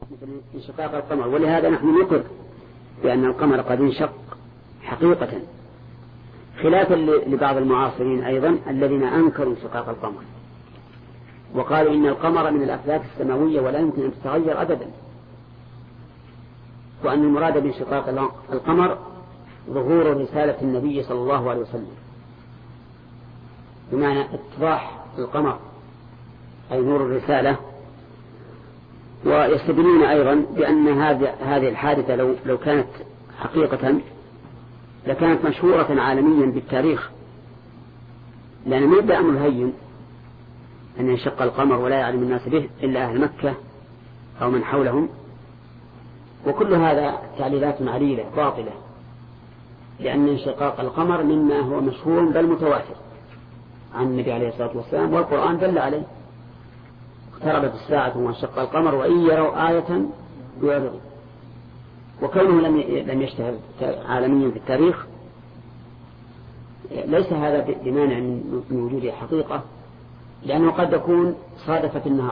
انشقاق القمر، ولهذا نحن نقر بأن القمر قد انشق حقيقة، خلافا لبعض المعاصرين أيضا الذين أنكروا انشقاق القمر وقالوا إن القمر من الأفلاك السماوية ولا يمكن أن تتغير أبدا، وأن المراد بانشقاق القمر ظهور رسالة النبي صلى الله عليه وسلم، بمعنى اتضاح القمر أي نور الرسالة. ويستدلون أيضا بأن هذه الحادثة لو كانت حقيقة لكانت مشهورة عالميا بالتاريخ، لأن ما يبدأ أمر هين أن ينشق القمر ولا يعلم الناس به إلا أهل مكة أو من حولهم. وكل هذا تعليلات عليلة باطلة، لأن انشقاق القمر مما هو مشهور بل متواتر عن النبي عليه الصلاة والسلام، والقرآن دل عليه: اقتربت الساعة وانشق القمر وإن يروا آية يعرضوا. وكونه لم يشتهر عالميا في التاريخ ليس هذا بمانع من وجوده حقيقة، لأنه قد يكون صادفة النهار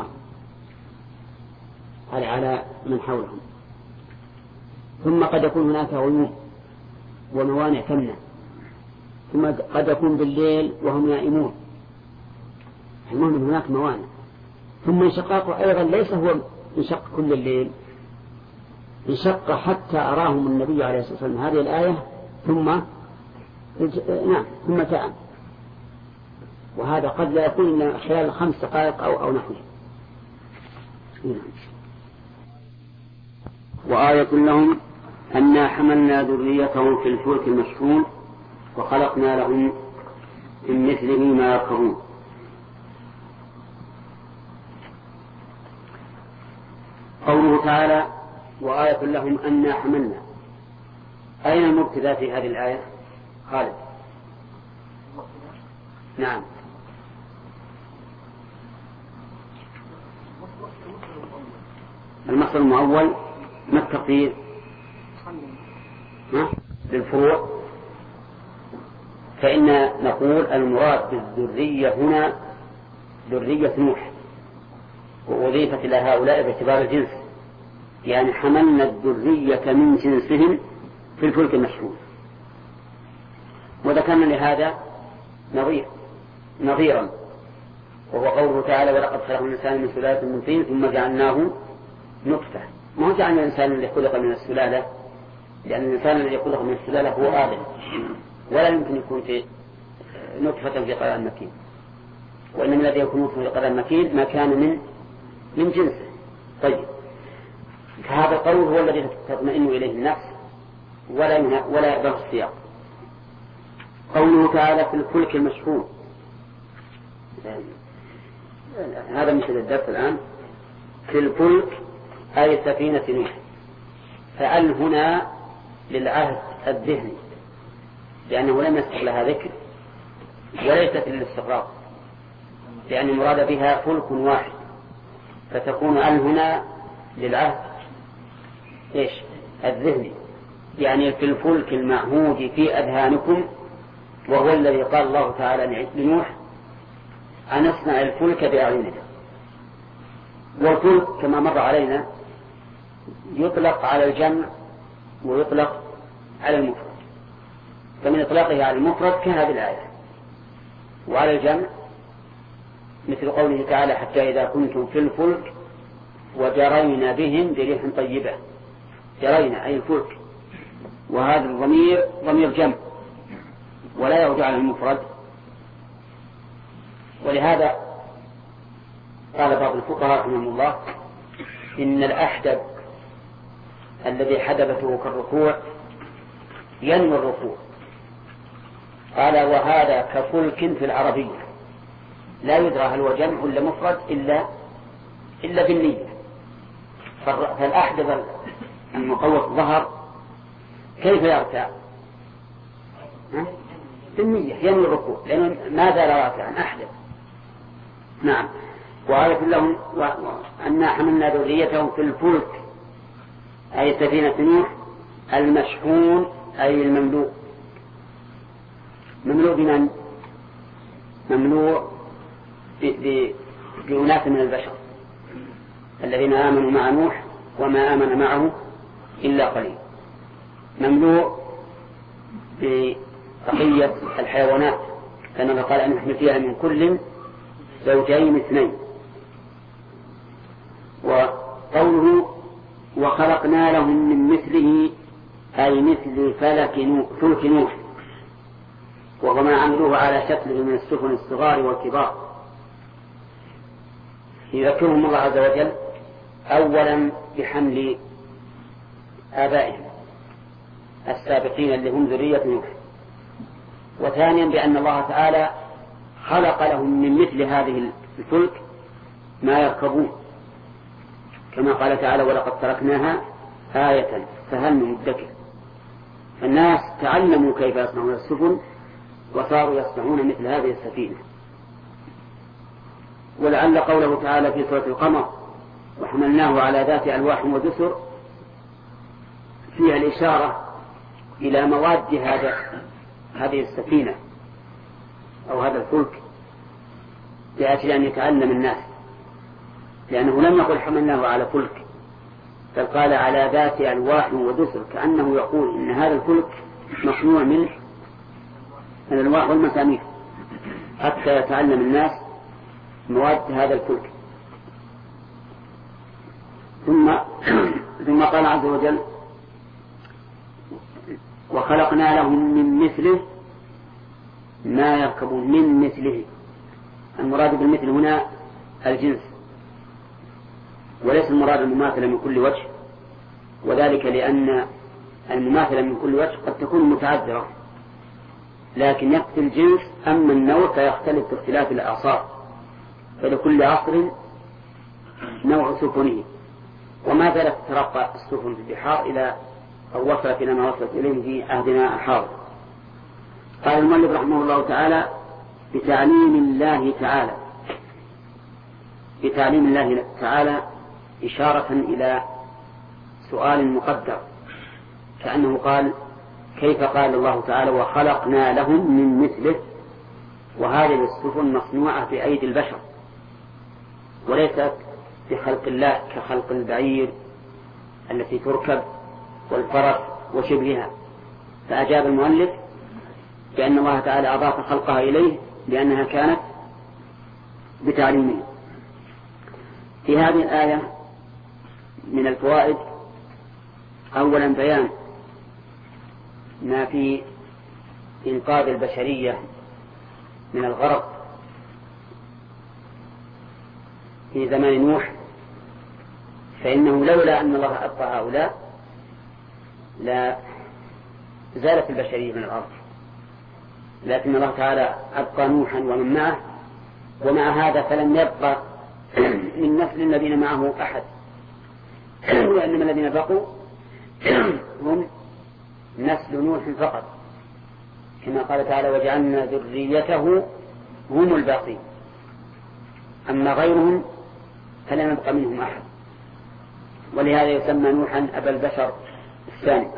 على من حولهم، ثم قد يكون هناك غيوم وموانع تمنع، ثم قد يكون بالليل وهم نائمون، المهم هناك موانع. ثم انشقاقه أيضا ليس هو انشق كل الليل، انشق حتى أراهم النبي عليه الصلاة والسلام هذه الآية ثم تأم، وهذا قد لا يكون إلا خلال 5 دقائق أو نحوه. وآية لهم أنا حملنا ذريتهم في الفلك المشحون وخلقنا لهم من مثله ما يركبون. قوله تعالى وآية لهم أنا حملنا، أين المبتدأ في هذه الآية؟ خالد. نعم. المصدر المؤول ما التقدير؟ للفروع. فإن نقول المراد بالذرية هنا ذرية نوح، وأضيفت إلى هؤلاء باعتبار الجنس، يعني حملنا الذرية من جنسهم في الفلك المشحون. وذكرنا لهذا نظيرا، وهو قوله تعالى ولقد خلقنا الإنسان من سلالة من طين ثم جعلناه نطفة. ما هو جعلنا الإنسان الذي خلق من السلالة، لأن الإنسان الذي خلق من السلالة هو آدم، ولا يمكن يكون في نطفة في قرار مكين، وإنما الذي يكون نطفة في قرار مكين ما كان من جنسه. طيب، فهذا القول هو الذي تطمئن إليه النفس ولا يقبل السياق. قوله تعالى في الفلك المشحون، هذا مثل الدرس الآن. في الفلك أي سفينة نوح، فأل هنا للعهد الذهني، لأنه لم يسبق لها ذكر وليست للاستغراق، لأن المراد بها فلك واحد، فتكون أل هنا للعهد الذهني، يعني في الفلك المعهود في أذهانكم، وهو الذي قال الله تعالى لنوح أن اصنع الفلك بأعيننا. والفلك كما مر علينا يطلق على الجمع ويطلق على المفرد، فمن إطلاقه على المفرد كهذه الآية، وعلى الجمع مثل قوله تعالى حتى إذا كنتم في الفلك وجرينا بهم بريح طيبة. جرينا أي الفلك، وهذا الضمير ضمير جمع ولا يرجع على المفرد. ولهذا قال بعض الفقهاء رحمهم الله إن الأحدب الذي حدبته كالركوع ينوي الركوع. قال وهذا كفلك في العربية لا يدرى هل هو جمع ولا مفرد إلا بالنية. فالأحدب المقوط ظهر كيف يرتع؟ بالنية ينوي الركوع، لأنه ما زال راكعا أحدب. نعم. وآية لهم أنا حملنا ذريتهم في الفلك أي سفينة نوح المشحون أي المملوء. مملوء بمن؟ مملوء بأناس من البشر الذين آمنوا مع نوح وما آمن معه إلا قليل، مملوء ببقية الحيوانات، كما قال أن نحن فيها من كل زوجين اثنين. وقوله وخلقنا لهم من مثله أي مثل فلك نوح، وهو ما عملوه على شكله من السفن الصغار والكبار. يذكرهم الله عز وجل أولا بحمل آبائهم السابقين اللي هم ذرية نوح، وثانيا بأن الله تعالى خلق لهم من مثل هذه الفلك ما يركبون، كما قال تعالى ولقد تركناها آية فهل من مدكر. فالناس تعلموا كيف يصنعون السفن وصاروا يصنعون مثل هذه السفينة. ولعل قوله تعالى في سورة القمر وحملناه على ذات ألواح ودسر فيها الإشارة إلى مواد هذه السفينة أو هذا الفلك لأجل أن يتعلم الناس، لأنه لم يقل حملناه على فلك بل قال على ذات ألواح ودسر، كأنه يقول إن هذا الفلك مصنوع من الألواح والمسامير حتى يتعلم الناس مواد هذا الفلك. ثم قال عز وجل وخلقنا لهم من مثله ما يركبون. من مثله المراد بالمثل هنا الجنس، وليس المراد المماثلة من كل وجه، وذلك لأن المماثلة من كل وجه قد تكون متعذرة، لكن يقتل الجنس. أما النوع فيختلف باختلاف الأعصار، فلكل عصر نوع سفنه، وما زالت تترقى السفن في البحار إلى أو وصلت إلى ما وصلت إليه في عهدنا الحاضر. قال المؤلف رحمه الله تعالى بتعليم الله تعالى إشارة إلى سؤال مقدر، كأنه قال كيف قال الله تعالى وخلقنا لهم من مثله، وهذه السفن مصنوعة بأيدي البشر وليست بخلق الله كخلق البعير التي تركب والفرس وشبهها. فأجاب المؤلف بأن الله تعالى أضاف خلقها إليه لأنها كانت بتعليمه. في هذه الآية من الفوائد أولا بيان ما في إنقاذ البشرية من الغرق في زمان نوح، فإنه لولا أن الله أبقى هؤلاء لا زالت البشرية من الأرض، لكن الله تعالى أبقى نوحا ومن معه، ومع هذا فلم يبقى من نسل الذين معه أحد، وإنما الذين بقوا هم نسل نوح فقط، كما قال تعالى وجعلنا ذريته هم الباقين، أما غيرهم فلم يبقى منهم أحد، ولهذا يسمى نوحا أبا البشر الثاني.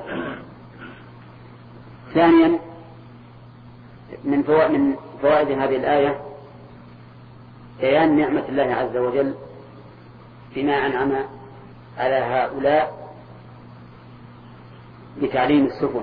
ثانيا من فوائد هذه الآية بيان نعمة الله عز وجل بما أنعم على هؤلاء بتعليم السفن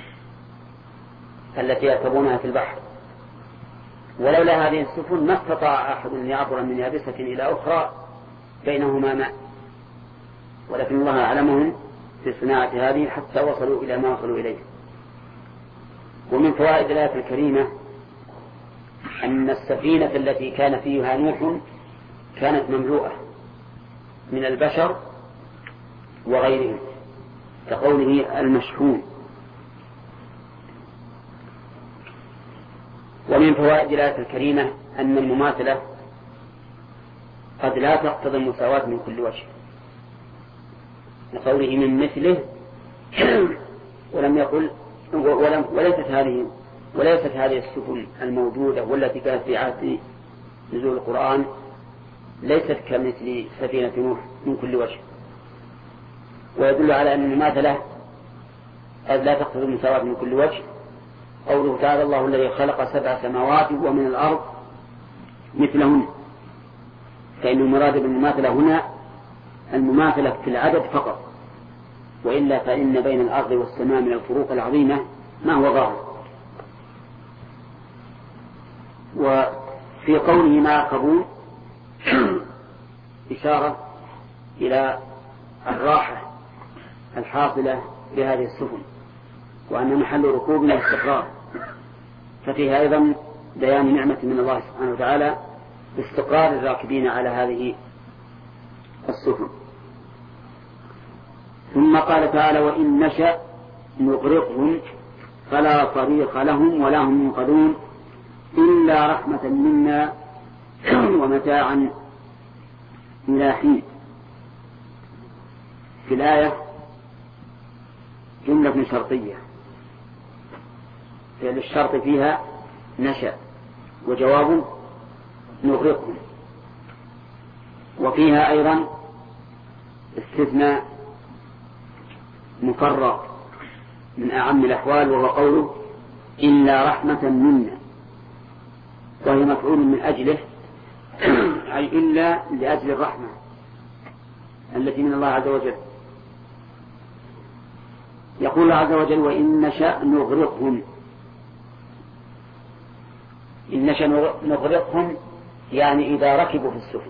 التي يركبونها في البحر، ولولا هذه السفن ما استطاع أحد أن يعبر من يابسة إلى أخرى بينهما ماء، ولكن الله أعلمهم في صناعة هذه حتى وصلوا إلى ما وصلوا إليه. ومن فوائد الآية الكريمة أن السفينة التي كان فيها نوح كانت مملوءة من البشر وغيرهم، كقوله المشحون. ومن فوائد الآية الكريمة أن المماثلة قد لا تقتضي المساواة من كل وجه، لقوله من مثله ولم يقل وليست هذه السفن الموجودة والتي كانت في عهد نزول القرآن ليست كمثل سفينة نوح من كل وجه، ويدل على أن المماثلة قد لا تقتضي المساواة من كل وجه قوله تعالى الله الذي خلق 7 سماوات ومن الأرض مثلهن، فإن المراد بالمماثلة هنا المماثلة في العدد فقط، وإلا فإن بين الأرض والسماء من الفروق العظيمة ما هو ظاهر. وفي قوله ما يركبون إشارة إلى الراحة الحاصلة بهذه السفن، وأن محل ركوب الاستقرار، ففيها أيضا بيان نعمة من الله سبحانه وتعالى باستقرار الراكبين على هذه السفن. ثم قال تعالى وإن نشأ نغرقهم فلا صريخ لهم ولا هم ينقذون إلا رحمة منا ومتاعا إلى حين. في الآية جملة شرطية، فعل الشرط فيها نشأ وجواب نغرقهم، وفيها أيضا استثناء مفرغ من أعم الأحوال، وهو قوله إلا رحمة منا، وهي مفعول من أجله، أي إلا لأجل الرحمة التي من الله عز وجل. يقول الله عز وجل وإن نشأ نغرقهم. إن نشأ نغرقهم يعني إذا ركبوا في السفن،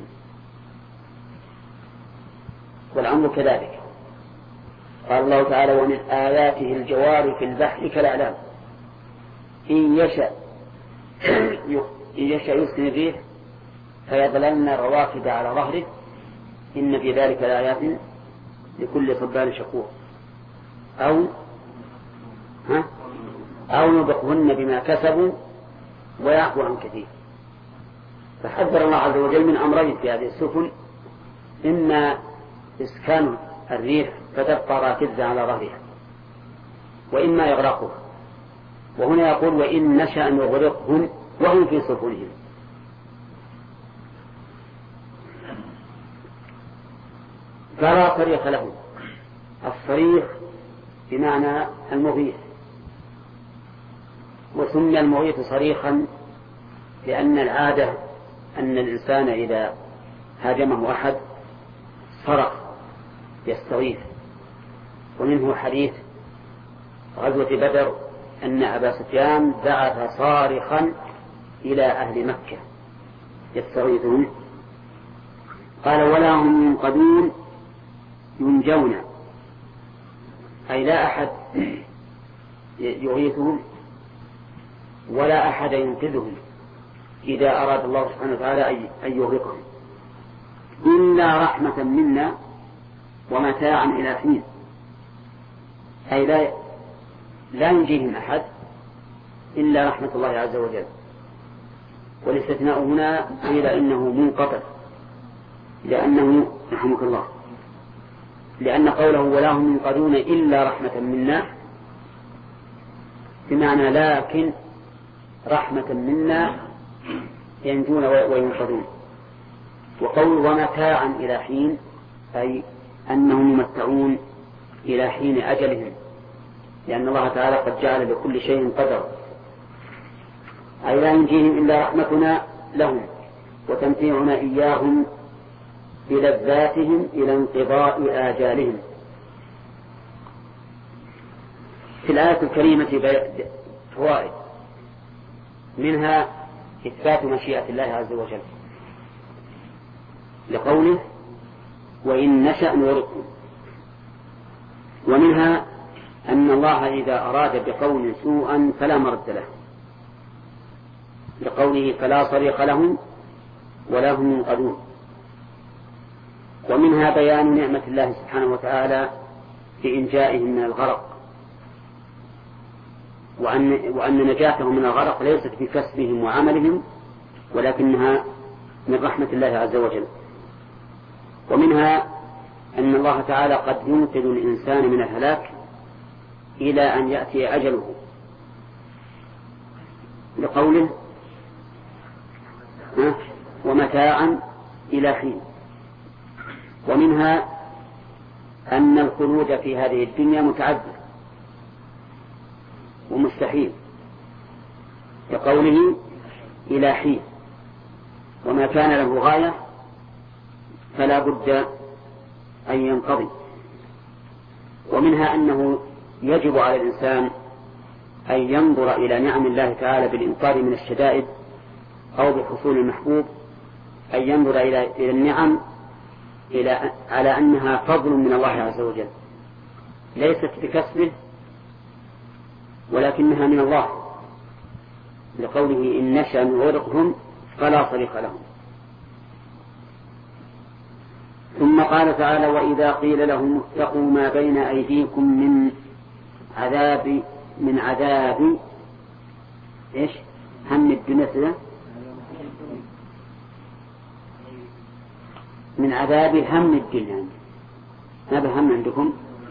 والأمر كذلك. قال الله تعالى ومن آياته الجوار في البحر كالأعلام إن يشأ يسكن الريح فيظللن رواكد على ظهره إن في ذلك لآيات لكل صبار شكور. أو نذقهن بما كسبوا ويعفو عن كثير. فحذر الله عز وجل من أمرين في هذه السفن: إما إسكان الريح فتبقى راكزة على ظهرها، وإما إغراقها. وهنا يقول وإن نشأ نغرقهم وهم في سفنهم. فلا صريخ لهم. الصريخ بمعنى المغيث، وسمي المغيث صريخا لأن العادة أن الإنسان إذا هاجمه أحد صرخ يستغيث. ومنه حديث غزوة بدر أن أبا سفيان بعث صارخا إلى أهل مكة يستغيثون. قال ولا هم ينقذون ينجون، أي لا أحد يغيثهم ولا أحد ينقذهم إذا أراد الله سبحانه وتعالى أن يغرقهم، إلا رحمة منا ومتاعا إلى حين، أي لا ينجيهم أحد إلا رحمة الله عز وجل. والاستثناء هنا قيل إنه منقطع، لأنه رحمك الله، لأن قوله ولا هم ينقذون إلا رحمة منا بمعنى لكن رحمة منا ينجون وينقذون. وقول ومتاعا إلى حين أي أنهم يمتعون إلى حين أجلهم، لأن الله تعالى قد جعل لكل شيء قدر، أي لا ينجيهم إلا رحمتنا لهم وتمتيعنا إياهم بلذاتهم إلى انقضاء آجالهم. في الآية الكريمة فوائد، منها إثبات مشيئة الله عز وجل لقوله وإن نشأ نغرقهم، ومنها أن الله إذا أراد بقوم سوءا فلا مرد له لقوله فلا صريخ لهم ولا هم ينقذون. ومنها بيان نعمة الله سبحانه وتعالى في إنجائهم من الغرق، وأن نجاتهم من الغرق ليست بكسبهم وعملهم ولكنها من رحمة الله عز وجل. ومنها أن الله تعالى قد ينقذ الإنسان من الهلاك إلى أن يأتي أجله لقوله ومتاعا إلى حين. ومنها أن الخلود في هذه الدنيا متعذر ومستحيل لقوله إلى حين، وما كان له غاية فلا بد أن ينقضي. ومنها أنه يجب على الإنسان أن ينظر إلى نعم الله تعالى بالإنقاذ من الشدائد أو بحصول المحبوب، أن ينظر إلى النعم على أنها فضل من الله عز وجل، ليست بكسبه ولكنها من الله، لقوله إن نشأ نغرقهم فلا صريخ لهم. ثم قال تعالى وإذا قيل لهم اتقوا ما بين أيديكم من عذاب إيش هم الدنيا، من عذاب هم الدنيا، هذا هم عندكم.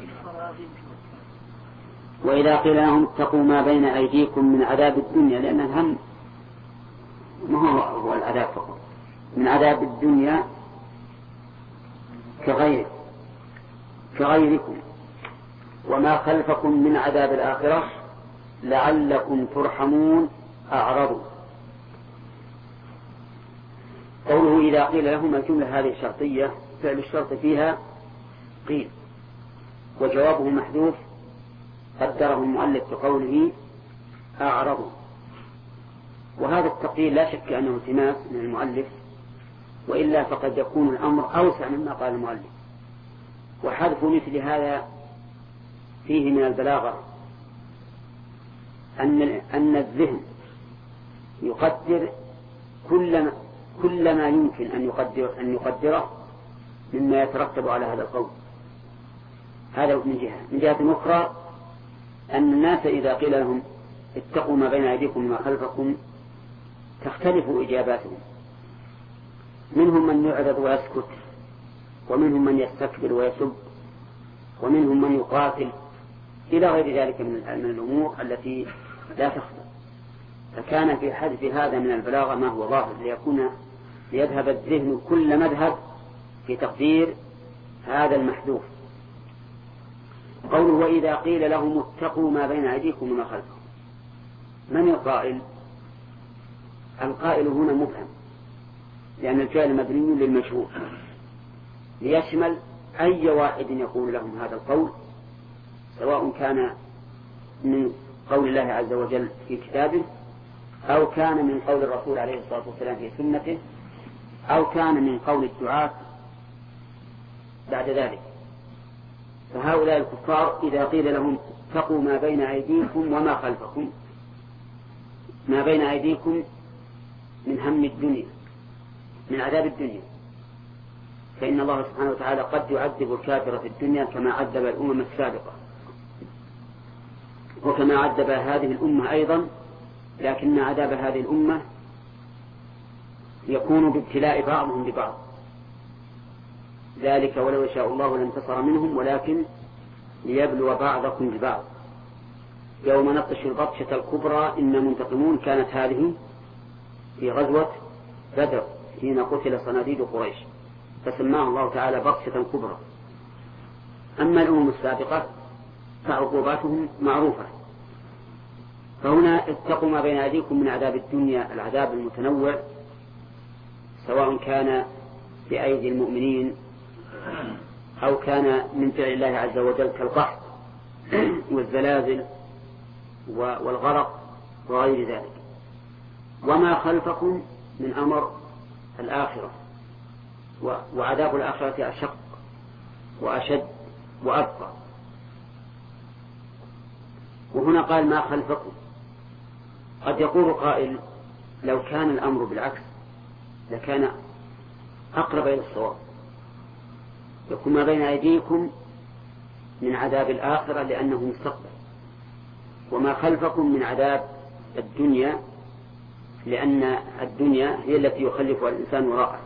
وإذا قيل لهم اتقوا ما بين أيديكم من عذاب الدنيا، لأن الهم ما هو العذاب فقط، من عذاب الدنيا كغيركم وما خلفكم من عذاب الآخرة لعلكم ترحمون أعرضوا. قوله إذا قيل لهم الجملة هذه شرطية، فعل الشرط فيها قيل، وجوابه محذوف قدره المؤلف بقوله أعرضوا. وهذا التقدير لا شك أنه التماس من المؤلف، وإلا فقد يكون الأمر أوسع مما قال المؤلف. وحذف مثل هذا فيه من البلاغة أن الذهن يقدر كل ما يمكن أن يقدره مما يترتب على هذا القول. هذا من جهة أخرى أن الناس إذا قيل لهم اتقوا ما بين أيديكم وما خلفكم تختلف إجاباتهم، منهم من يعرض ويسكت، ومنهم من يستكبر ويسب، ومنهم من يقاتل، إلى غير ذلك من الأمور التي لا تخفى. فكان في حذف هذا من البلاغة ما هو ظاهر ليذهب الذهن كل مذهب في تقدير هذا المحذوف. قوله وإذا قيل لهم اتقوا ما بين أيديكم وما خلفكم، من القائل؟ القائل هنا مبهم، لأن الفعل مبني للمجهول ليشمل أي واحد يقول لهم هذا القول، سواء كان من قول الله عز وجل في كتابه، أو كان من قول الرسول عليه الصلاة والسلام في سنته، أو كان من قول الدعاة بعد ذلك. فهؤلاء الكفار إذا قيل لهم اتقوا ما بين أيديكم وما خلفكم، ما بين أيديكم من هم الدنيا، من عذاب الدنيا، فإن الله سبحانه وتعالى قد يعذب الكافر في الدنيا كما عذب الأمم السابقة، وكما عذب هذه الأمة أيضا، لكن عذاب هذه الأمة يكون بابتلاء بعضهم ببعض، ذلك ولو يشاء الله لانتصر منهم ولكن ليبلو بعضكم ببعض. يوم نبطش البطشة الكبرى إنا منتقمون، كانت هذه في غزوة بدر حين قتل صناديد قريش، فسماه الله تعالى بطشة كبرى. أما الأمم السابقة فعقوباتهم معروفة. فهنا اتقوا ما بين أيديكم من عذاب الدنيا، العذاب المتنوع، سواء كان بأيدي المؤمنين أو كان من فعل الله عز وجل كالقحط والزلازل والغرق وغير ذلك. وما خلفكم من أمر الآخرة، وعذاب الآخرة أشق وأشد وأبقى. وهنا قال ما خلفكم. قد يقول قائل لو كان الأمر بالعكس لكان أقرب إلى الصواب، يكون ما بين أيديكم من عذاب الآخرة لأنه مستقبل، وما خلفكم من عذاب الدنيا لأن الدنيا هي التي يخلفها الإنسان وراءه.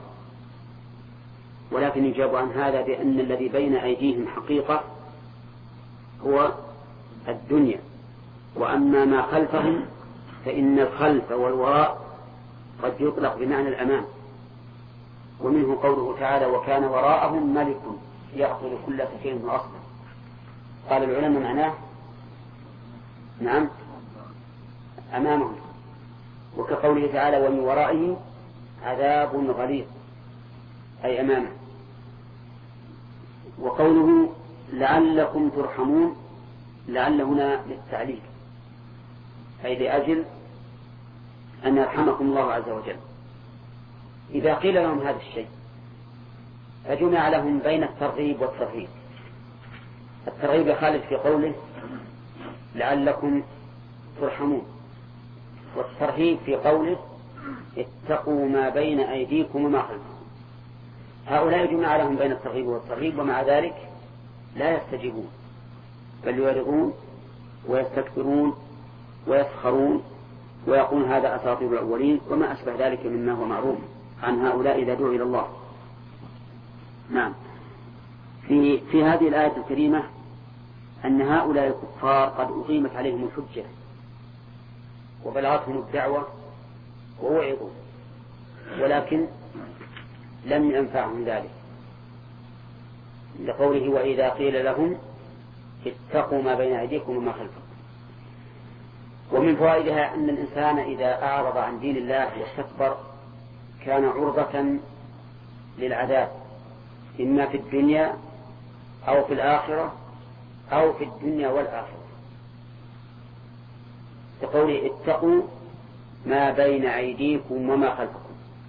ولكن يجاب عن هذا بأن الذي بين أيديهم حقيقة هو الدنيا، وأما ما خلفهم فإن الخلف والوراء قد يطلق بمعنى الأمام. ومنه قوله تعالى وكان وراءهم ملك يأخذ كل سفينة وأصلا. قال العلماء معناه نعم أمامهم، وكقوله تعالى ومن ورائه عذاب غليظ أي أمامه. وقوله لعلكم ترحمون، لعل هنا للتعليل، أي لأجل أن يرحمكم الله عز وجل. إذا قيل لهم هذا الشيء فجمع لهم بين الترغيب والترهيب. الترغيب يخالف في قوله لعلكم ترحمون، والترهيب في قوله اتقوا ما بين أيديكم وما خلفكم. هؤلاء جمع لهم بين الترغيب والترهيب، ومع ذلك لا يستجيبون، بل يعرضون ويستكبرون ويسخرون ويقولون هذا أساطير الأولين وما أشبه ذلك مما هو معروف عن هؤلاء إذا دعوا إلى الله. نعم. في هذه الآية الكريمة أن هؤلاء الكفار قد أقيمت عليهم الحجة وبلغتهم الدعوة ووعظوا، ولكن لم ينفعهم ذلك، لقوله وإذا قيل لهم اتقوا ما بين أيديكم وما خلفكم. ومن فوائدها أن الإنسان إذا أعرض عن دين الله واستكبر كان عرضة للعذاب، إما في الدنيا أو في الآخرة أو في الدنيا والآخرة، لقوله اتقوا ما بين أيديكم وما خلفكم.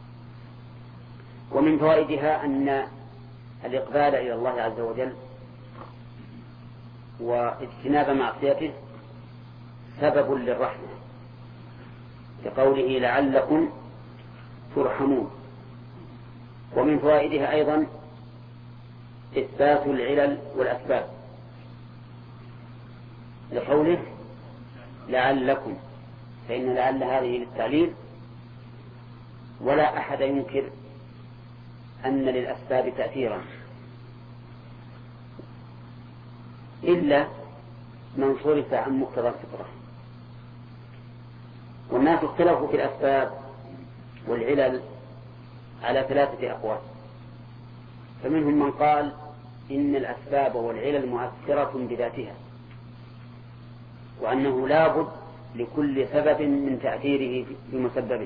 ومن فوائدها أن الإقبال إلى الله عز وجل واجتناب معصيته سبب للرحمة، لقوله لعلكم ترحمون. ومن فوائدها أيضا إثبات العلل والأسباب، لقوله لعلكم، فإن لعل هذه للتعليل، ولا أحد ينكر أن للأسباب تأثيرا إلا من صرف عن مقتضى الفطرة. والناس اختلفوا في الأسباب والعلل على 3 أقوال، فمنهم من قال إن الأسباب والعلل مؤثرة بذاتها، وأنه لا بد لكل سبب من تأثيره بمسببه،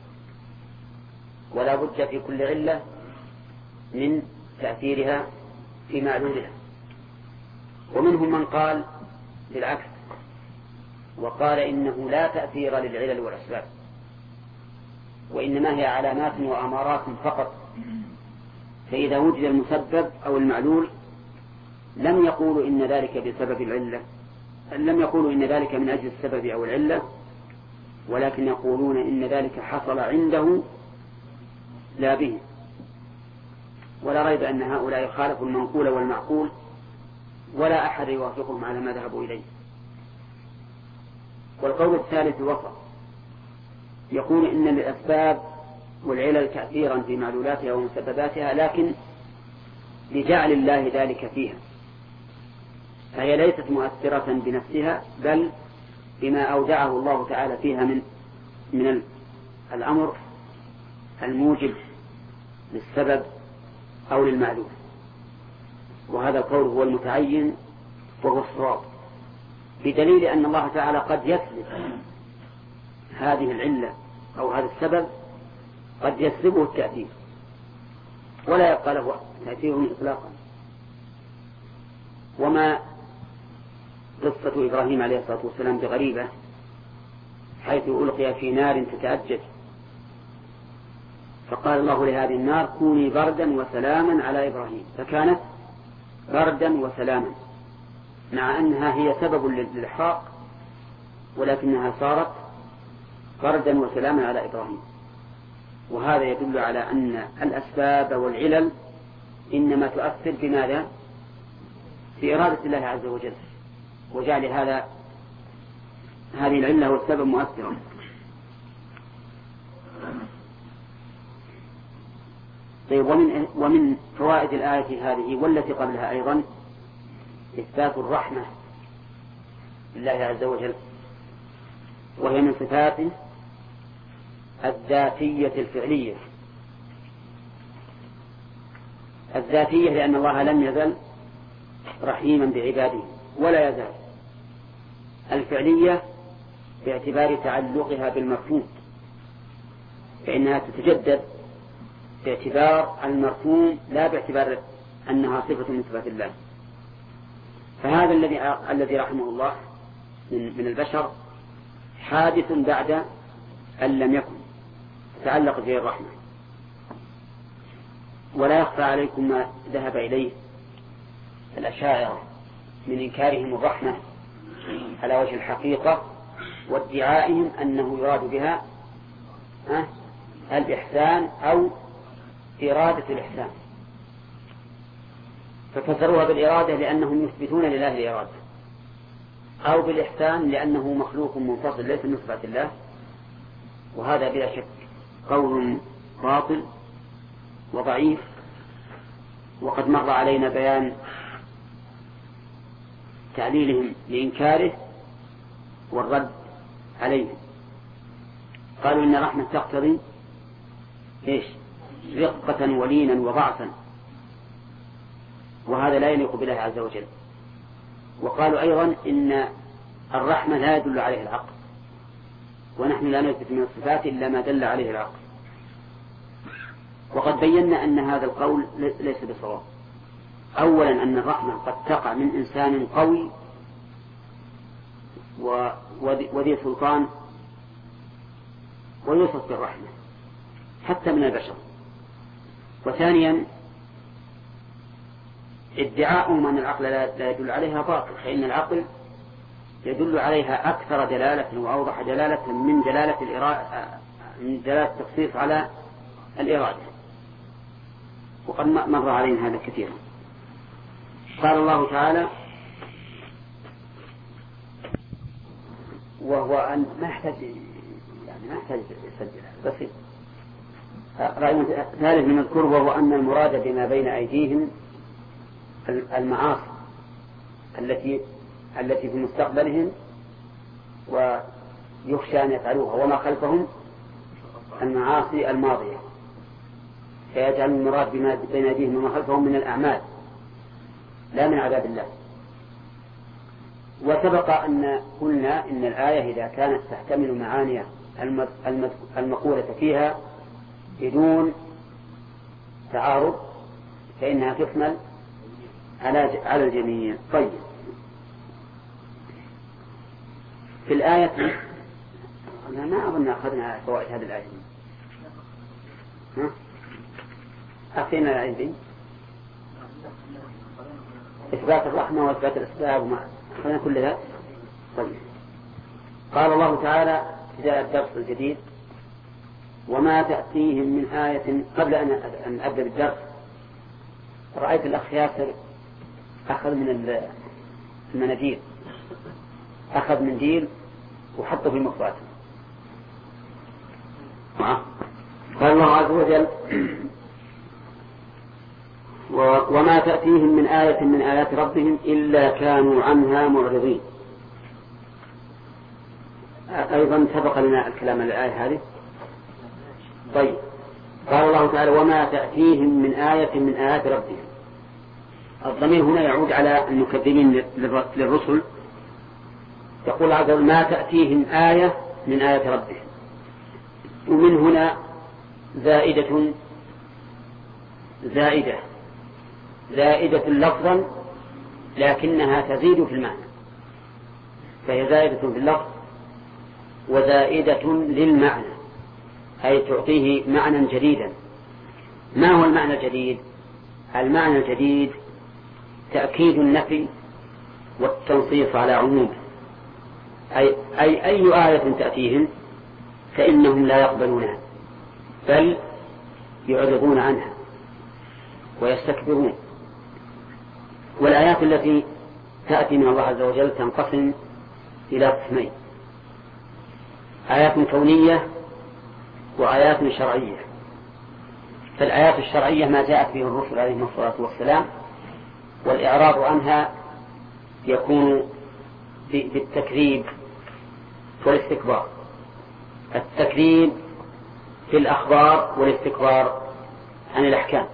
ولا بد في كل علة من تأثيرها في معلولها. ومنهم من قال بالعكس، وقال إنه لا تأثير للعلل والأسباب، وإنما هي علامات وأمارات فقط، فإذا وجد المسبب أو المعلول لم يقولوا إن ذلك بسبب العلة، لم يقولوا إن ذلك من أجل السبب أو العلة، ولكن يقولون إن ذلك حصل عنده لا به. ولا ريب أن هؤلاء خالفوا المنقول والمعقول، ولا أحد يوافقهم على ما ذهبوا إليه. والقول الثالث وسط، يقول إن للأسباب والعلل تأثيرا في معلولاتها ومسبباتها، لكن لجعل الله ذلك فيها، فهي ليست مؤثرة بنفسها، بل بما أودعه الله تعالى فيها من الأمر الموجب للسبب أو للمعلول. وهذا القول هو المتعين وهو الصواب، بدليل أن الله تعالى قد يسلب هذه العلة أو هذا السبب، قد يسلبه التأثير ولا يبقى له تأثير إطلاقا. وما قصة إبراهيم عليه الصلاة والسلام بغريبة، حيث ألقي في نار تتأجج، فقال الله لهذه النار كوني بردا وسلاما على إبراهيم، فكانت بردا وسلاما، مع أنها هي سبب للإحراق، ولكنها صارت بردا وسلاما على إبراهيم. وهذا يدل على أن الأسباب والعلل إنما تؤثر بماذا؟ في إرادة الله عز وجل، وجعل هذه العلة والسبب مؤثرا. طيب، ومن فوائد الآية هذه والتي قبلها أيضا إثبات الرحمة لله عز وجل، وهي من صفاته الذاتية الفعلية. الذاتية لأن الله لم يزل رحيما بعباده ولا يزال. الفعلية باعتبار تعلقها بالمفهوم، فإنها تتجدد باعتبار المفهوم لا باعتبار أنها صفة من صفات الله. فهذا الذي رحمه الله من البشر حادث بعد أن لم يكن، تعلق به الرحمة. ولا يخفى عليكم ما ذهب إليه الأشاعرة من إنكارهم الرحمة على وجه الحقيقة وادعائهم أنه يراد بها الإحسان أو إرادة الإحسان، ففسروها بالإرادة لأنهم يثبتون لله الإرادة، أو بالإحسان لأنه مخلوق منفصل ليس من صفات الله. وهذا بلا شك قول باطل وضعيف، وقد مر علينا بيان تعليلهم لإنكاره والرد عليهم. قالوا إن الرحمة تقتضي رقة ولينا وضعفا، وهذا لا يليق بالله عز وجل. وقالوا أيضا إن الرحمة لا يدل عليه العقل، ونحن لا نثبت من الصفات إلا ما دل عليه العقل. وقد بينا أن هذا القول ليس بصواب. أولا أن الرحمة قد تقع من إنسان قوي وذي سلطان ويوصف بالرحمة حتى من البشر. وثانيا ادعاؤهم أن العقل لا يدل عليها باطل، فإن العقل يدل عليها أكثر دلالة وأوضح دلالة من دلالة التخصيص على الإرادة، وقد مر علينا هذا كثيرا. قال الله تعالى: وهو أن ما يحتاج يسجل بسيط. رأي ثالث من الذكر وهو أن المراد بما بين أيديهم المعاصي التي في مستقبلهم ويخشى أن يفعلوها، وما خلفهم المعاصي الماضية، فيجعل المراد بما بين أيديهم وما خلفهم من الأعمال لا من عذاب الله. وسبق أن قلنا إن الآية إذا كانت تحتمل معاني المقولة فيها بدون تعارض فإنها تحمل على الجميع. طيب، في الآية أنا ما أظن أخذنا فوائد هذه الآية. أخذنا الآية دي إثبات الرحمة وإثبات الأسباب وما أخذنا كل ذلك. طيب، قال الله تعالى في الدرس الجديد: وما تأتيهم من آية. قبل أن أبدأ بالدرس رأيت الأخ ياسر أخذ من المناديل، أخذ منديل وحطه في مخباته. قال الله عز وجل: وما تأتيهم من آية من آيات ربهم إلا كانوا عنها معرضين. أيضا سبق لنا الكلام عن الآية هذه. طيب، قال الله تعالى: وما تأتيهم من آية من آيات ربهم. الضمير هنا يعود على المكذبين للرسل. يقول عز وجل: ما تأتيهم آية من آيات ربهم. ومن هنا زائدة لفظا لكنها تزيد في المعنى، فهي زائدة في اللفظ وزائدة للمعنى، أي تعطيه معنى جديدا. ما هو المعنى الجديد؟ المعنى الجديد تأكيد النفي والتنصيص على عمومه، أي آية تأتيهم فإنهم لا يقبلونها بل يعرضون عنها ويستكبرون. والآيات التي تأتي من الله عز وجل تنقسم إلى قسمين: آيات كونية وآيات شرعية. فالآيات الشرعية ما جاءت به الرسل عليهم الصلاة والسلام، والإعراض عنها يكون بالتكذيب والاستكبار. التكذيب في الأخبار والاستكبار عن الأحكام.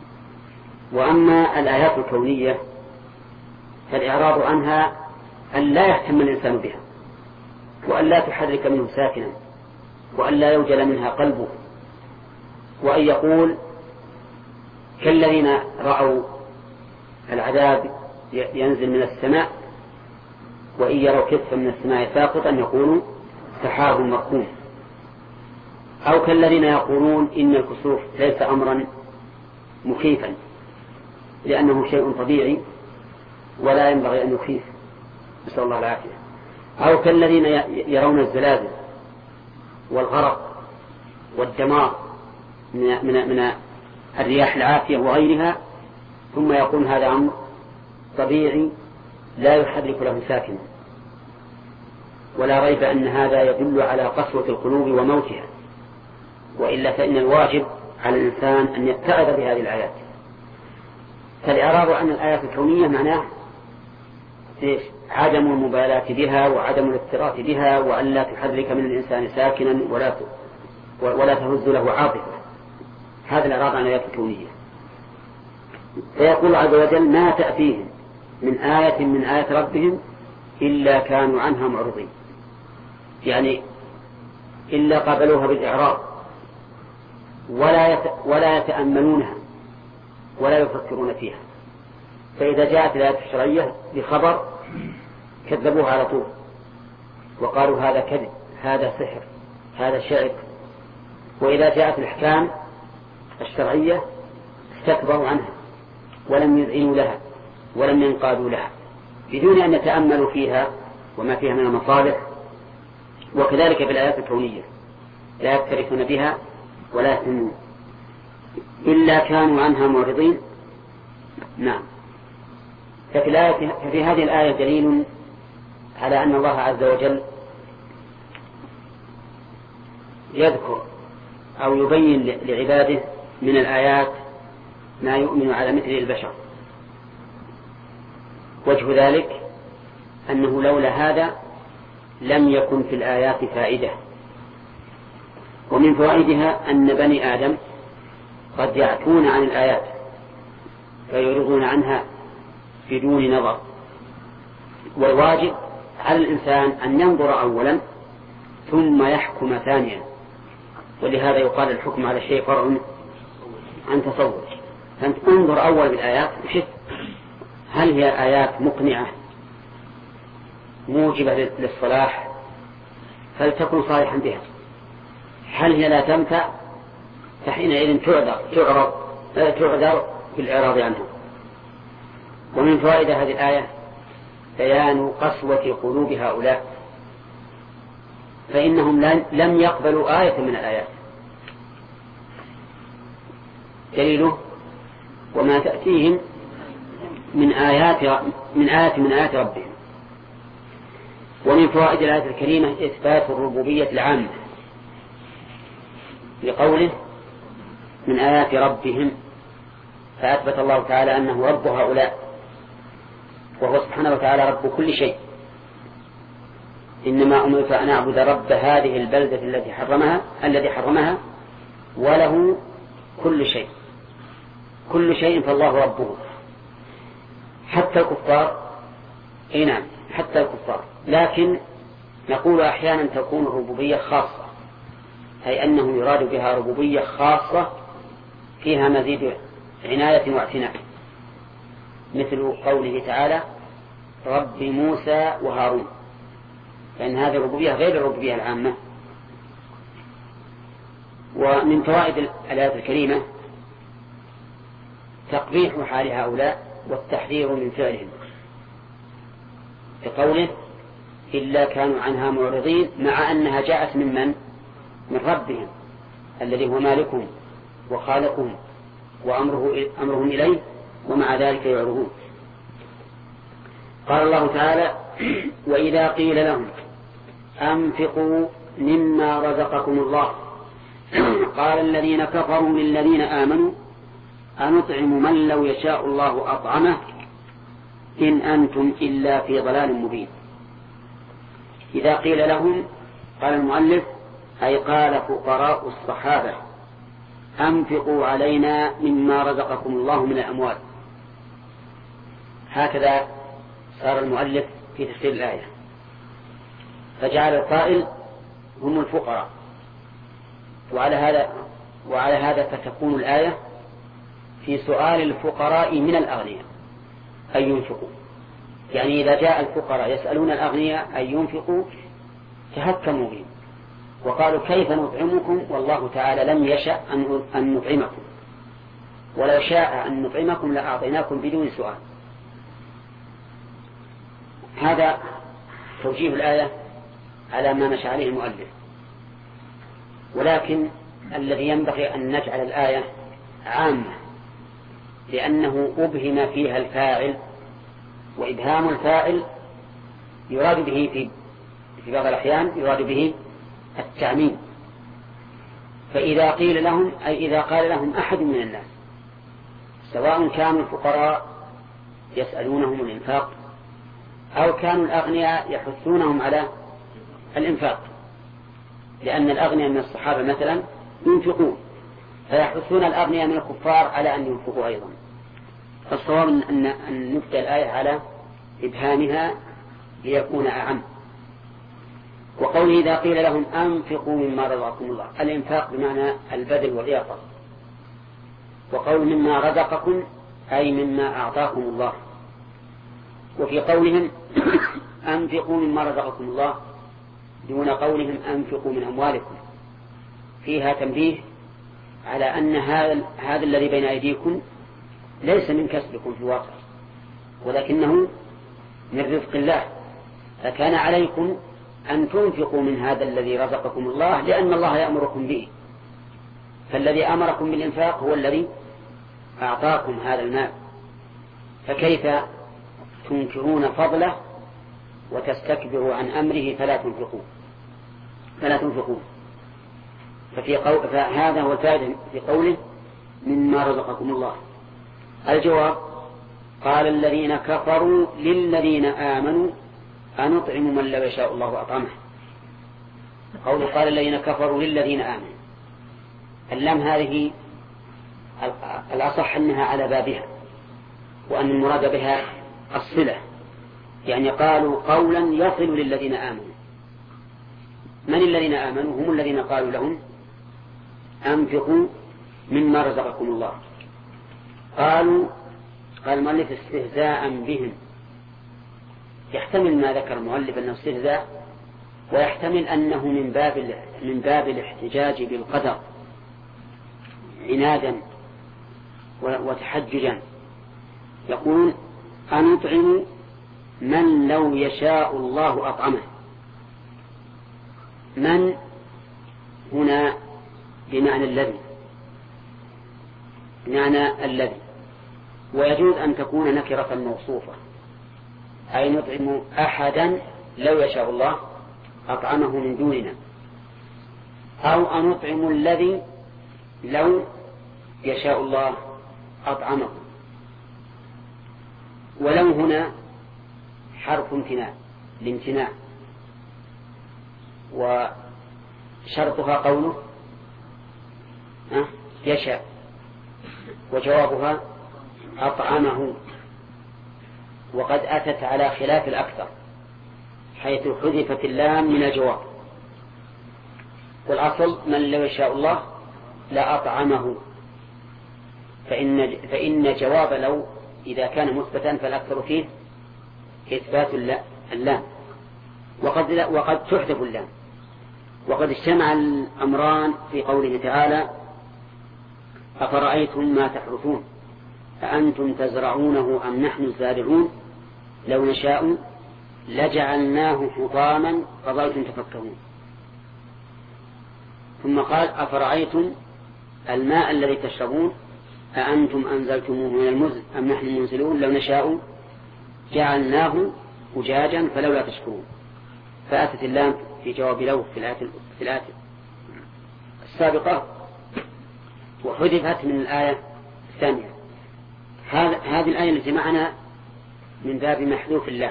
وأما الآيات الكونية فالإعراض عنها أن لا يهتم الإنسان بها، وأن لا تحرك منه ساكنا، وأن لا يوجل منها قلبه، وأن يقول كالذين رأوا العذاب ينزل من السماء، وإن يروا كسفا من السماء ساقطا يقولوا سحاب مركوم. أو كالذين يقولون إن الكسوف ليس أمرا مخيفا لأنه شيء طبيعي ولا ينبغي أن يخيف، نسأل الله العافية. أو كالذين يرون الزلازل والغرق والدمار من الرياح العافية وغيرها، ثم يقول هذا أمر طبيعي لا يحرك له ساكنا. ولا ريب أن هذا يدل على قسوة القلوب وموتها، وإلا فإن الواجب على الإنسان أن يتعظ بهذه الآيات. فالإعراض عن الآيات الكونية معناه عدم المبالاة بها وعدم الاكتراث بها، وأن لا تحرك من الإنسان ساكنا ولا تهز له عاطفة. هذا الإعراض عن الآيات الكونية. فيقول عز وجل ما تأتيهم من آية من آيات ربهم إلا كانوا عنها معرضين، يعني إلا قابلوها بالإعراض ولا يتأملونها ولا يفكرون فيها. فإذا جاءت الآيات الشرعية بخبر كذبوها على طول وقالوا هذا كذب، هذا سحر، هذا شعر. وإذا جاءت الأحكام الشرعية استكبروا عنها ولم يذعنوا لها ولم ينقادوا لها بدون أن يتأملوا فيها وما فيها من المصالح. وكذلك في الآيات الكونية لا يكترثون بها ولا يهتمون إلا كانوا عنها معرضين. نعم. ففي هذه الآية دليل على أن الله عز وجل يذكر أو يبين لعباده من الآيات ما يؤمن على مثل البشر. وجه ذلك أنه لولا هذا لم يكن في الآيات فائدة. ومن فوائدها أن بني آدم قد يعتون عن الآيات فيعرضون عنها بدون نظر، والواجب على الإنسان أن ينظر أولا ثم يحكم ثانيا. ولهذا يقال الحكم على الشيء فرع عن تصور. فأنت انظر أول بالآيات وشف هل هي آيات مقنعة موجبة للصلاح فلتكن صالحا بها، هل هي لا تنفع فحينئذ تعذر بالإعراض عنها. ومن فوائد هذه الآية بيان قسوة قلوب هؤلاء، فإنهم لم يقبلوا آية من الآيات. دليله وما تأتيهم من آية من آيات ربهم. ومن فوائد الآية الكريمة إثبات الربوبية العامة لقوله من آيات ربهم، فأثبت الله تعالى أنه رب هؤلاء، وهو سبحانه وتعالى رب كل شيء. إنما أمرت أن أعبد رب هذه البلدة الذي حرمها وله كل شيء، كل شيء فالله ربه. حتى الكفار، أي نعم حتى الكفار. لكن نقول أحيانا تكون الربوبية خاصة، أي أنه يراد بها ربوبية خاصة فيها مزيد عناية واعتناء، مثل قوله تعالى رب موسى وهارون، فإن هذه الربوبية غير الربوبية العامة. ومن فوائد الآيات الكريمة تقبيح حال هؤلاء والتحذير من فعلهم، بقوله إلا كانوا عنها معرضين، مع أنها جاءت من ربهم الذي هو مالكهم وخالقهم وأمرهم إليه، ومع ذلك يعرضون. قال الله تعالى وإذا قيل لهم أنفقوا مما رزقكم الله قال الذين كفروا للذين آمنوا أنطعم من لو يشاء الله أطعمه إن أنتم إلا في ضلال مبين. إذا قيل لهم، قال المؤلف أي قال فقراء الصحابة أنفقوا علينا مما رزقكم الله من الأموال. هكذا صار المؤلف في تفسير الآية، فجعل القائل هم الفقراء، وعلى هذا فتكون الآية في سؤال الفقراء من الأغنياء، أن ينفقوا. يعني إذا جاء الفقراء يسألون الأغنياء أن ينفقوا تهكموا بهم وقالوا كيف نطعمكم والله تعالى لم يشأ أن نطعمكم، ولو شاء أن نطعمكم لأعطيناكم بدون سؤال. هذا توجيه الآية على ما مشى عليه المؤلف. ولكن الذي ينبغي أن نجعل الآية عامة، لأنه أبهم فيها الفاعل، وإبهام الفاعل يراد به في بعض الأحيان يراد به التعميم. فإذا قيل لهم أي إذا قال لهم أحد من الناس، سواء كانوا الفقراء يسألونهم الإنفاق أو كانوا الأغنياء يحثونهم على الإنفاق، لأن الأغنياء من الصحابة مثلا ينفقون فيحثون الأغنياء من الكفار على أن ينفقوا أيضا. فالصواب أن نبدأ الآية على إبهامها ليكون أعم. وقوله إذا قيل لهم أنفقوا مما رزقكم الله، الإنفاق بمعنى البذل والإعطاء. وقول مما رزقكم أي مما أعطاكم الله. وفي قولهم أنفقوا مما رزقكم الله دون قولهم أنفقوا من أموالكم فيها تنبيه على أن هذا الذي بين أيديكم ليس من كسبكم في الواقع، ولكنه من رزق الله، فكان عليكم أن تنفقوا من هذا الذي رزقكم الله لأن الله يأمركم به. فالذي أمركم بالإنفاق هو الذي أعطاكم هذا المال، فكيف تنكرون فضله وتستكبروا عن أمره فلا تنفقون. فهذا هو الفائدة في قوله مما رزقكم الله. الجواب قال الذين كفروا للذين آمنوا أنطعم من لو يشاء الله أطعمه. قوله قال الذين كفروا للذين آمنوا، اللام هذه الأصح أنها على بابها، وأن المراد بها الصلة، يعني قالوا قولا يصل للذين آمنوا. من الذين آمنوا؟ هم الذين قالوا لهم أنفقوا مما رزقكم الله. قال المؤلف استهزاء بهم، يحتمل ما ذكر المؤلف أنه استهزاء، ويحتمل أنه من باب الاحتجاج بالقدر عنادا وتحججا. يقول أنطعم من لو يشاء الله أطعمه. من هنا بمعنى الذي، ويجوز أن تكون نكرة موصوفة، أي نطعم أحدا لو يشاء الله أطعمه من دوننا، أو أنطعم الذي لو يشاء الله أطعمه. ولو هنا حرف الامتناع، وشرطها قوله يشاء، وجوابها أطعمه، وقد أتت على خلاف الأكثر حيث حذفت اللام من الجواب، والأصل من لو يشاء الله لا أطعمه، فإن جواب لو إذا كان مثبتا فالأكثر فيه إثبات اللام، وقد تحذف اللام. وقد اجتمع الأمران في قوله تعالى أفرأيتم ما تحرثون أأنتم تزرعونه أم نحن الزارعون لو نشاء لجعلناه حطاما فظلتم تفكرون. ثم قال أفرأيتم الماء الذي تشربون أأنتم أنزلتموه من المزن أم نحن المنزلون لو نشاء جعلناه أجاجا فلولا تشكرون. فأتت اللام في جواب لو في الآية السابقة، وحذفت من الآية الثانية. هذه الآية التي معنا من باب محذوف اللام.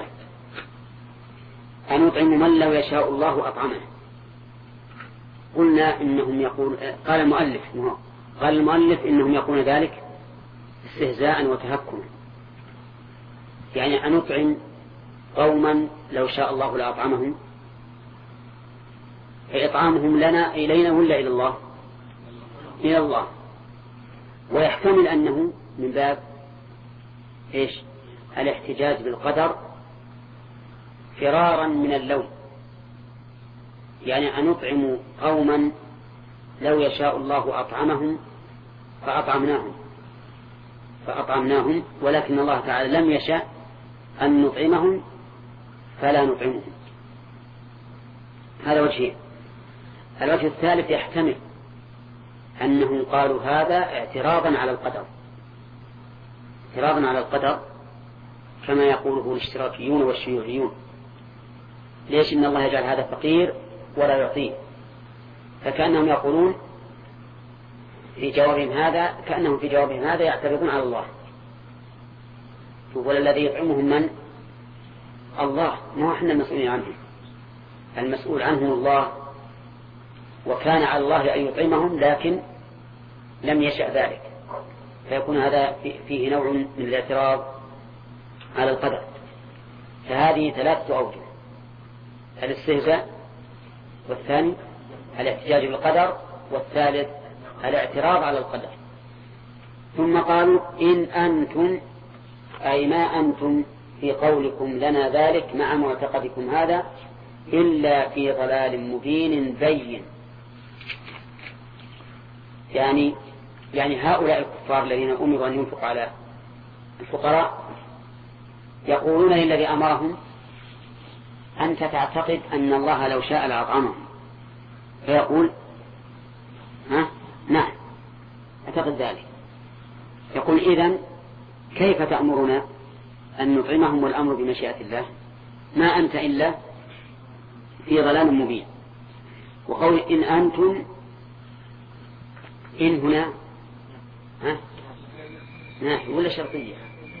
أنطعم من لو يشاء الله أطعمه. قلنا إنهم يقول قال المؤلف إنهم يقولون ذلك استهزاء وتهكما، يعني أنطعم قوما لو شاء الله لأطعمهم، فإطعامهم لنا إلينا ولا إلى الله؟ إلى الله. ويحتمل أنه من باب الاحتجاج بالقدر فرارا من اللوم، يعني أن نطعم قوما لو يشاء الله أطعمهم فأطعمناهم، ولكن الله تعالى لم يشاء أن نطعمهم فلا نطعمهم. هذا وجه. الوجه الثالث يحتمل أنهم قالوا هذا اعتراضا على القدر كما يقوله الاشتراكيون والشيوعيون. ليش إن الله يجعل هذا فقير ولا يعطيه؟ فكأنهم يقولون في جوابهم هذا يعترضون على الله. ولا الذي يطعمهم من؟ الله، ما احنا المسؤولين عنه، المسؤول عنهم الله، وكان على الله أن يطعمهم لكن لم يشأ ذلك، فيكون هذا فيه نوع من الاعتراض على القدر. فهذه 3 أوجه: الاستهزاء، والثاني الاحتجاج بالقدر، والثالث الاعتراض على القدر. ثم قالوا إن أنتم أي ما أنتم في قولكم لنا ذلك مع معتقدكم هذا إلا في ضلال مبين بين. يعني هؤلاء الكفار الذين أمروا أن ينفق على الفقراء يقولون للذي أمرهم أنت تعتقد أن الله لو شاء لأطعمهم، فيقول نعم أعتقد ذلك. يقول إذن كيف تأمرنا أن نطعمهم والأمر بمشيئة الله؟ ما أنت إلا في ضلال مبين. وقول إن أنتم، إن هنا نافية ولا شرطية؟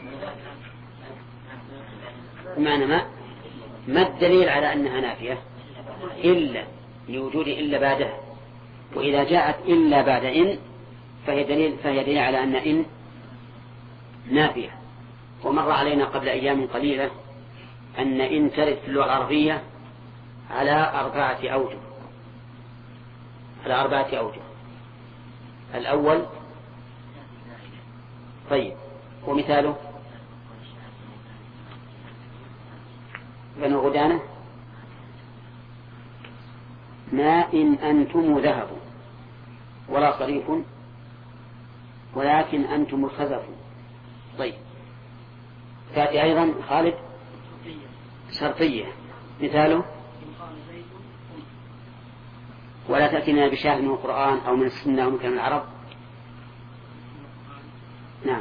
بمعنى ما الدليل على أنها نافية؟ إلا لوجود إلا بعدها، وإذا جاءت إلا بعد إن فهي دليل على أن إن نافية. ومر علينا قبل أيام قليلة أن إن ترد في اللغة العربية على 4 أوجه. الأول طيب، ومثاله بنو غدانة ما إن أنتم ذهبوا ولا صريف ولكن أنتم الخزف. طيب، تأتي أيضا خالد شرطية، مثاله ولا تأتينا بشاهد من القرآن أو من السنة أو من كلام العرب. نعم،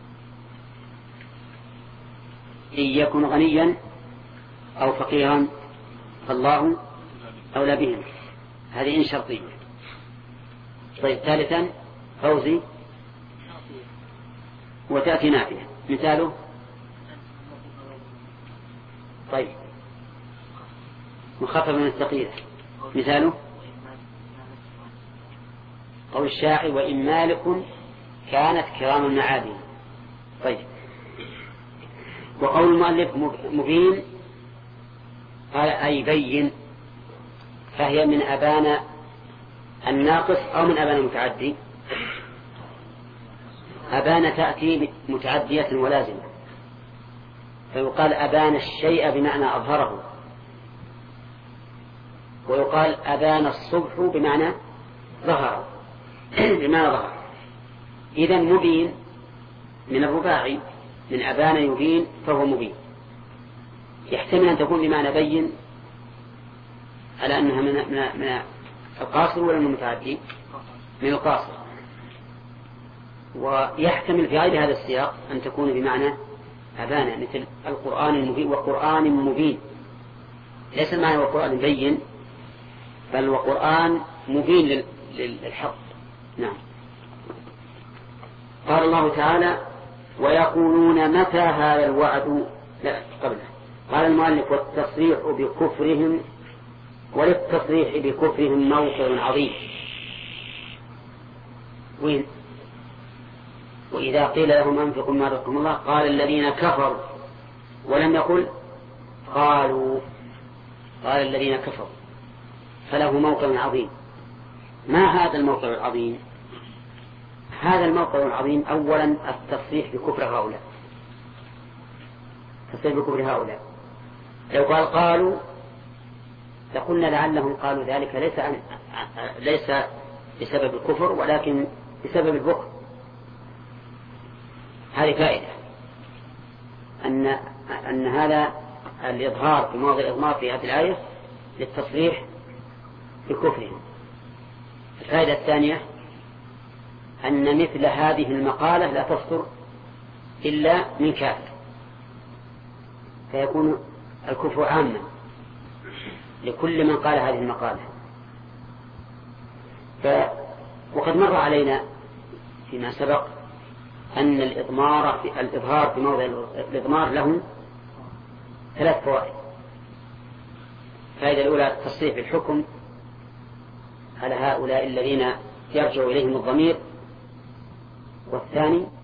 إن يكن غنيا أو فقيرا فالله أولى بهم. هذه إن شرطية. طيب، ثالثا فوزي وتأتي نافية، مثاله طيب مخفف من الثقيلة، مثاله قول الشاعر وإن مالك كانت كرام المعادن. طيب، وقول المؤلف مبين قال أي بين، فهي من أبان الناقص أو من أبان المتعدي. أبان تأتي متعدية ولازمة، فيقال أبان الشيء بمعنى أظهره، ويقال أبان الصبح بمعنى ظهر. إذن مبين من الرباعي، من أبان يبين فهو مبين. يحتمل أن تكون بمعنى بين على أنها من القاصر ولا من المتعدي؟ من القاصر. ويحتمل في غير هذا السياق أن تكون بمعنى أبان، مثل القرآن المبين وقرآن مبين. ليس المعنى وقرآن بين، بل وقرآن مبين للحق. نعم. قال الله تعالى ويقولون متى هذا الوعد. لا، قبله قال المؤلف والتصريح بكفرهم، وللتصريح بكفرهم موقع عظيم. وين؟ وإذا قيل لهم أنفقوا ما رزقكم الله قال الذين كفروا، ولم يقل قال الذين كفروا، فله موقع عظيم. ما هذا الموقع العظيم؟ هذا الموقع العظيم أولا التصريح بكفر هؤلاء، تصير بكفر هؤلاء. لو قالوا لقلنا لعلهم قالوا ذلك ليس بسبب الكفر ولكن بسبب البخل. هذه فائدة أن هذا الإظهار في مواضع الإضمار في هذه الآية للتصريح بكفرهم. الفائدة الثانية أن مثل هذه المقالة لا تصدر إلا من كافر، فيكون الكفر عاما لكل من قال هذه المقالة. وقد مر علينا فيما سبق أن الإظهار في موضع الإضمار له 3 فوائد. الفائدة الأولى تصريح الحكم على هؤلاء الذين يرجع إليهم الضمير، والثاني